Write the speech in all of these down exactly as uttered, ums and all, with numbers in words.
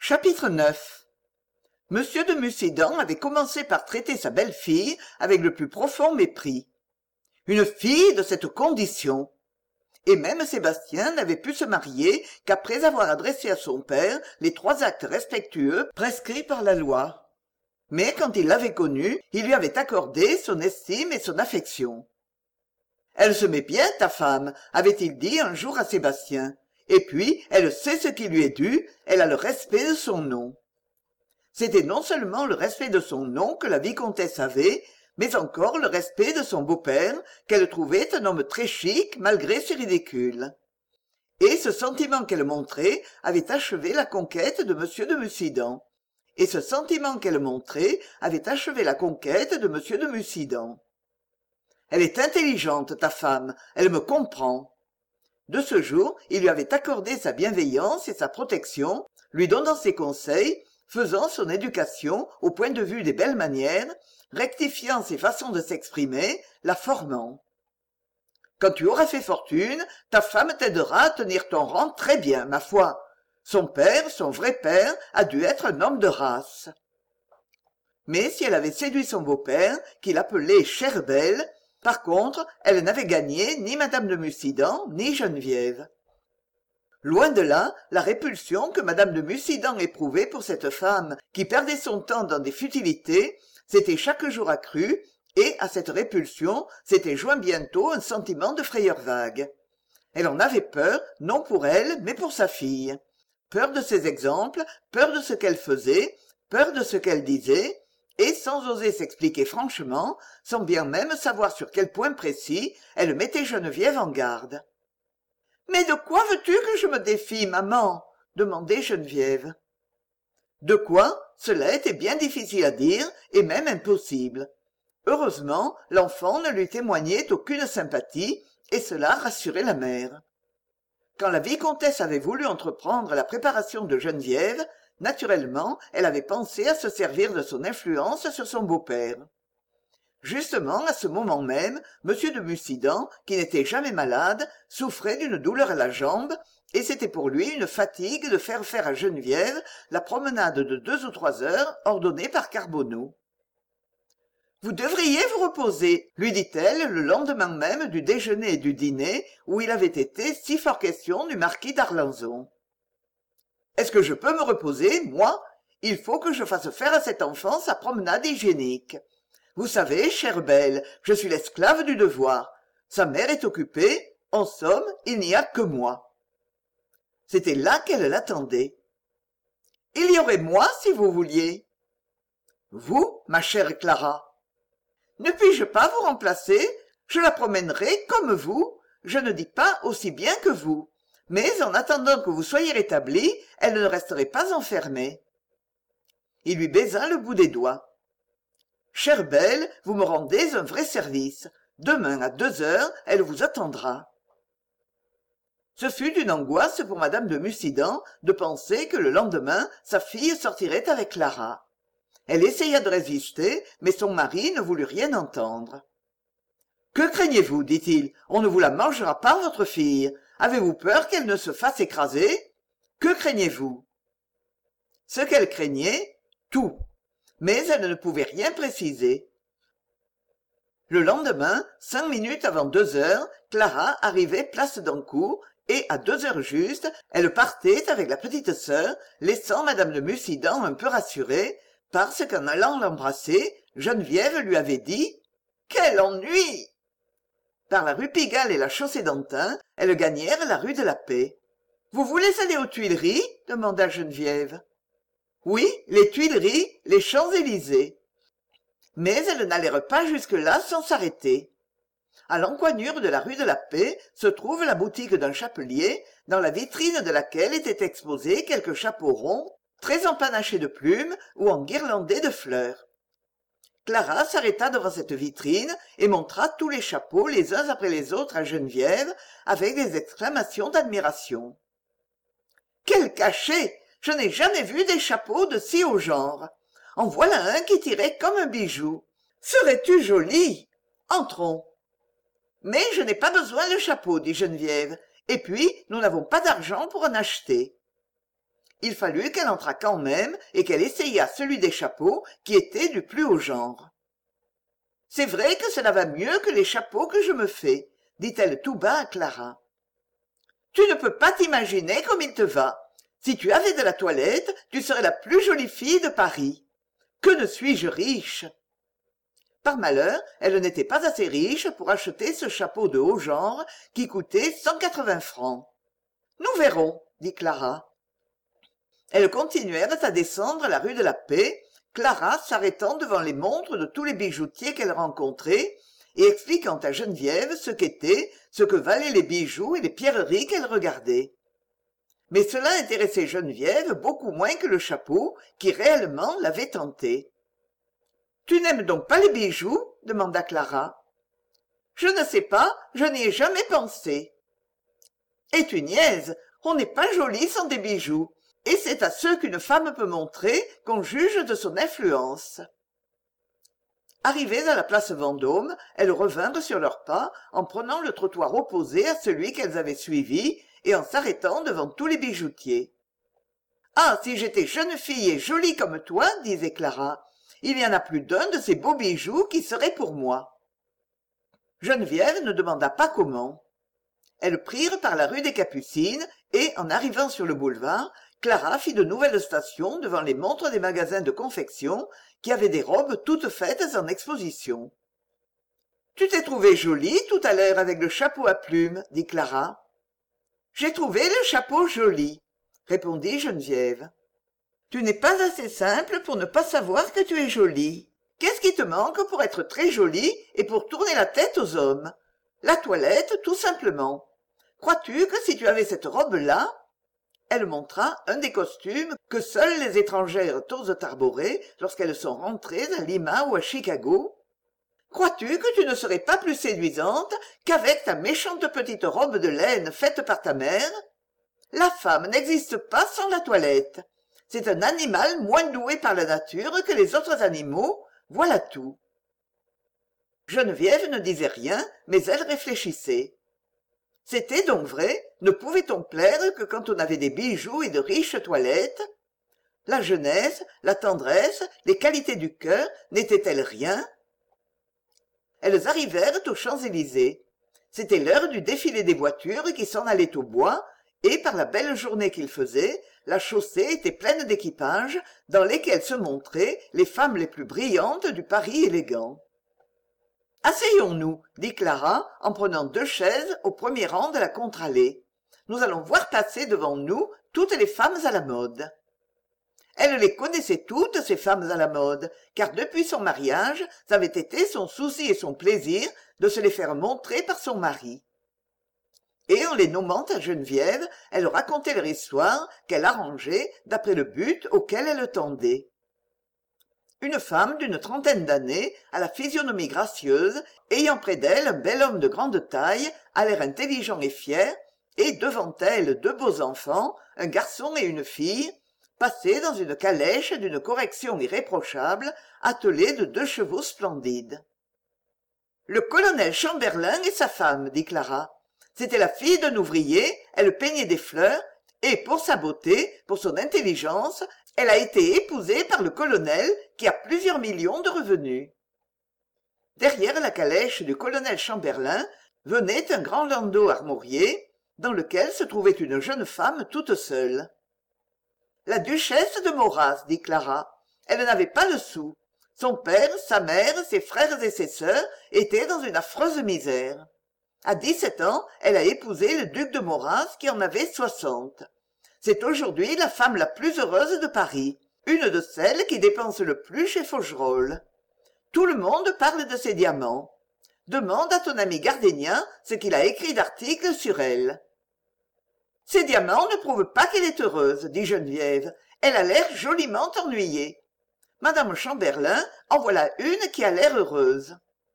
Chapitre neuf. Monsieur de Mussidan avait commencé par traiter sa belle-fille avec le plus profond mépris. Une fille de cette condition! Et même Sébastien n'avait pu se marier qu'après avoir adressé à son père les trois actes respectueux prescrits par la loi. Mais quand il l'avait connue, il lui avait accordé son estime et son affection. « Elle se met bien, ta femme, avait-il dit un jour à Sébastien. Et puis, elle sait ce qui lui est dû, elle a le respect de son nom. » C'était non seulement le respect de son nom que la vicomtesse avait, mais encore le respect de son beau-père, qu'elle trouvait un homme très chic malgré ses ridicules. Et ce sentiment qu'elle montrait avait achevé la conquête de monsieur de Mussidan. Et ce sentiment qu'elle montrait avait achevé la conquête de monsieur de Mussidan. « Elle est intelligente, ta femme, elle me comprend. » De ce jour, il lui avait accordé sa bienveillance et sa protection, lui donnant ses conseils, faisant son éducation au point de vue des belles manières, rectifiant ses façons de s'exprimer, la formant. « Quand tu auras fait fortune, ta femme t'aidera à tenir ton rang très bien, ma foi. Son père, son vrai père, a dû être un homme de race. » Mais si elle avait séduit son beau-père, qu'il appelait Chère Belle, par contre, elle n'avait gagné ni madame de Mussidan, ni Geneviève. Loin de là, la répulsion que madame de Mussidan éprouvait pour cette femme qui perdait son temps dans des futilités s'était chaque jour accrue, et à cette répulsion s'était joint bientôt un sentiment de frayeur vague. Elle en avait peur, non pour elle, mais pour sa fille. Peur de ses exemples, peur de ce qu'elle faisait, peur de ce qu'elle disait, et sans oser s'expliquer franchement, sans bien même savoir sur quel point précis, elle mettait Geneviève en garde. « Mais de quoi veux-tu que je me défie, maman ?» demandait Geneviève. De quoi? Cela était bien difficile à dire, et même impossible. Heureusement, l'enfant ne lui témoignait aucune sympathie, et cela rassurait la mère. Quand la vicomtesse avait voulu entreprendre la préparation de Geneviève, naturellement, elle avait pensé à se servir de son influence sur son beau-père. Justement, à ce moment même, monsieur de Mussidan, qui n'était jamais malade, souffrait d'une douleur à la jambe, et c'était pour lui une fatigue de faire faire à Geneviève la promenade de deux ou trois heures ordonnée par Carbonneau. « Vous devriez vous reposer, lui dit-elle le lendemain même du déjeuner et du dîner où il avait été si fort question du marquis d'Arlanzon. « Est-ce que je peux me reposer, moi? Il faut que je fasse faire à cet enfant sa promenade hygiénique. Vous savez, chère Belle, je suis l'esclave du devoir. Sa mère est occupée, en somme, il n'y a que moi. » C'était là qu'elle l'attendait. « Il y aurait moi, si vous vouliez. »« Vous, ma chère Clara. » « Ne puis-je pas vous remplacer? Je la promènerai comme vous, je ne dis pas aussi bien que vous. Mais en attendant que vous soyez rétablie, elle ne resterait pas enfermée. » Il lui baisa le bout des doigts. « Chère Belle, vous me rendez un vrai service. Demain à deux heures, elle vous attendra. » Ce fut une angoisse pour madame de Mussidan de penser que le lendemain, sa fille sortirait avec Clara. Elle essaya de résister, mais son mari ne voulut rien entendre. « Que craignez-vous, dit-il, on ne vous la mangera pas, votre fille. Avez-vous peur qu'elle ne se fasse écraser? Que craignez-vous » Ce qu'elle craignait, tout. Mais elle ne pouvait rien préciser. Le lendemain, cinq minutes avant deux heures, Clara arrivait place d'Ancourt, et à deux heures juste, elle partait avec la petite sœur, laissant madame de Mussidan un peu rassurée, parce qu'en allant l'embrasser, Geneviève lui avait dit « Quel ennui !» Par la rue Pigalle et la chaussée-d'Antin, elles gagnèrent la rue de la Paix. « Vous voulez aller aux Tuileries ?» demanda Geneviève. « Oui, les Tuileries, les Champs-Élysées. » Mais elles n'allèrent pas jusque-là sans s'arrêter. À l'encoignure de la rue de la Paix se trouve la boutique d'un chapelier, dans la vitrine de laquelle étaient exposés quelques chapeaux ronds, très empanachés de plumes ou enguirlandés de fleurs. Clara s'arrêta devant cette vitrine et montra tous les chapeaux les uns après les autres à Geneviève, avec des exclamations d'admiration. « Quel cachet! Je n'ai jamais vu des chapeaux de si haut genre. En voilà un qui tirait comme un bijou. Serais-tu jolie? Entrons. » « Mais je n'ai pas besoin de chapeau, dit Geneviève, et puis nous n'avons pas d'argent pour en acheter. » il fallut qu'elle entrât quand même et qu'elle essayât celui des chapeaux qui était du plus haut genre. C'est vrai que cela va mieux que les chapeaux que je me fais, dit-elle tout bas à Clara. Tu ne peux pas t'imaginer comme il te va. Si tu avais de la toilette, tu serais la plus jolie fille de Paris. Que ne suis-je riche! Par malheur, elle n'était pas assez riche pour acheter ce chapeau de haut genre qui coûtait cent quatre-vingts francs. Nous verrons, dit Clara. Elles continuèrent à descendre la rue de la Paix, Clara s'arrêtant devant les montres de tous les bijoutiers qu'elle rencontrait et expliquant à Geneviève ce qu'étaient, ce que valaient les bijoux et les pierreries qu'elle regardait. Mais cela intéressait Geneviève beaucoup moins que le chapeau qui réellement l'avait tentée. « Tu n'aimes donc pas les bijoux ?» demanda Clara. « Je ne sais pas, je n'y ai jamais pensé. »« Et tu niaises, on n'est pas jolie sans des bijoux, et c'est à ceux qu'une femme peut montrer qu'on juge de son influence. » Arrivées à la place Vendôme, elles revinrent sur leurs pas en prenant le trottoir opposé à celui qu'elles avaient suivi et en s'arrêtant devant tous les bijoutiers. « Ah, si j'étais jeune fille et jolie comme toi, disait Clara, il y en a plus d'un de ces beaux bijoux qui serait pour moi. » Geneviève ne demanda pas comment. Elles prirent par la rue des Capucines et, en arrivant sur le boulevard, Clara fit de nouvelles stations devant les montres des magasins de confection qui avaient des robes toutes faites en exposition. « Tu t'es trouvée jolie tout à l'heure avec le chapeau à plumes, dit Clara. « J'ai trouvé le chapeau joli, répondit Geneviève. « Tu n'es pas assez simple pour ne pas savoir que tu es jolie. Qu'est-ce qui te manque pour être très jolie et pour tourner la tête aux hommes? La toilette, tout simplement. Crois-tu que si tu avais cette robe-là, elle montra un des costumes que seules les étrangères osent arborer lorsqu'elles sont rentrées à Lima ou à Chicago. Crois-tu que tu ne serais pas plus séduisante qu'avec ta méchante petite robe de laine faite par ta mère? La femme n'existe pas sans la toilette. C'est un animal moins doué par la nature que les autres animaux, voilà tout. » Geneviève ne disait rien, mais elle réfléchissait. C'était donc vrai, ne pouvait-on plaire que quand on avait des bijoux et de riches toilettes? La jeunesse, la tendresse, les qualités du cœur n'étaient-elles rien? Elles arrivèrent aux Champs-Élysées. C'était l'heure du défilé des voitures qui s'en allaient au bois, et par la belle journée qu'il faisait, la chaussée était pleine d'équipages dans lesquels se montraient les femmes les plus brillantes du Paris élégant. « Asseyons-nous, dit Clara en prenant deux chaises au premier rang de la contre-allée. Nous allons voir passer devant nous toutes les femmes à la mode. » Elle les connaissait toutes, ces femmes à la mode, car depuis son mariage, ça avait été son souci et son plaisir de se les faire montrer par son mari. Et en les nommant à Geneviève, elle racontait leur histoire qu'elle arrangeait d'après le but auquel elle tendait. Une femme d'une trentaine d'années, à la physionomie gracieuse, ayant près d'elle un bel homme de grande taille, à l'air intelligent et fier, et devant elle deux beaux enfants, un garçon et une fille, passaient dans une calèche d'une correction irréprochable, attelée de deux chevaux splendides. « Le colonel Chamberlain et sa femme, dit Clara. C'était la fille d'un ouvrier, elle peignait des fleurs, et pour sa beauté, pour son intelligence, elle a été épousée par le colonel qui a plusieurs millions de revenus. » Derrière la calèche du colonel Chamberlain venait un grand landau armorié, dans lequel se trouvait une jeune femme toute seule. « La duchesse de Moras, dit Clara. Elle n'avait pas le sou. Son père, sa mère, ses frères et ses sœurs étaient dans une affreuse misère. À dix-sept ans, elle a épousé le duc de Moras qui en avait soixante. C'est aujourd'hui la femme la plus heureuse de Paris, une de celles qui dépensent le plus chez Faugerolles. Tout le monde parle de ses diamants. Demande à ton ami Gardénien ce qu'il a écrit d'articles sur elle. »« Ces diamants ne prouvent pas qu'elle est heureuse, dit Geneviève. Elle a l'air joliment ennuyée. Madame Chamberlain, en voilà une qui a l'air heureuse. »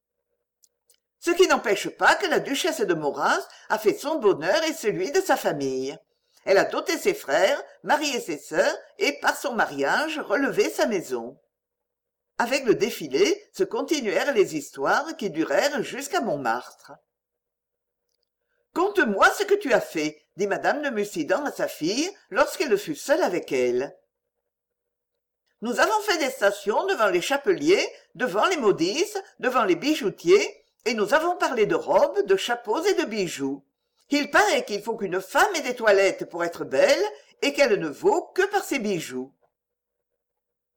Ce qui n'empêche pas que la duchesse de Moras a fait son bonheur et celui de sa famille. Elle a doté ses frères, marié ses sœurs et, par son mariage, relevé sa maison. Avec le défilé se continuèrent les histoires qui durèrent jusqu'à Montmartre. « Conte-moi ce que tu as fait, dit madame de Mussidan à sa fille lorsqu'elle fut seule avec elle. Nous avons fait des stations devant les chapeliers, devant les modistes, devant les bijoutiers, et nous avons parlé de robes, de chapeaux et de bijoux. Il paraît qu'il faut qu'une femme ait des toilettes pour être belle, et qu'elle ne vaut que par ses bijoux.